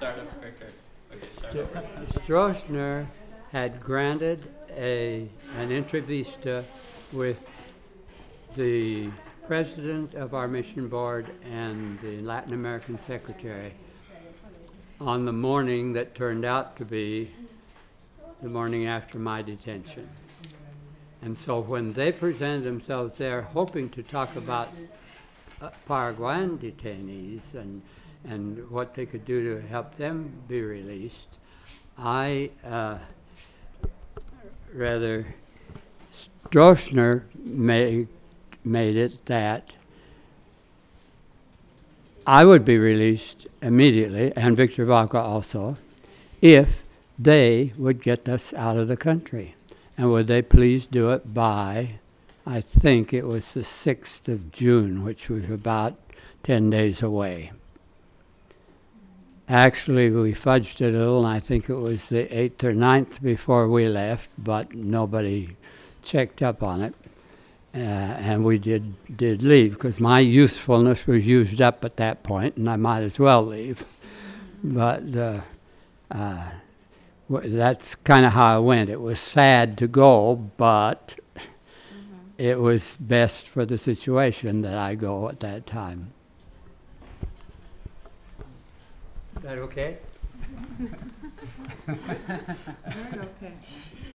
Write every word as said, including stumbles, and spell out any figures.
start up quicker. Okay, start over. Stroessner had granted a an entry vista with the president of our mission board and the Latin American secretary on the morning that turned out to be the morning after my detention. And so when they presented themselves there hoping to talk about uh, Paraguayan detainees and, and what they could do to help them be released, I uh, rather Stroessner made, made it that I would be released immediately, and Victor Vaca also, if they would get us out of the country. And would they please do it by, I think it was the sixth of June, which was about ten days away. Actually, we fudged it a little, and I think it was the eighth or ninth before we left, but nobody checked up on it. Uh, and we did, did leave, because my usefulness was used up at that point, and I might as well leave. But uh, uh, that's kind of how I went. It was sad to go, but mm-hmm. it was best for the situation that I go at that time. Is that okay? Very okay.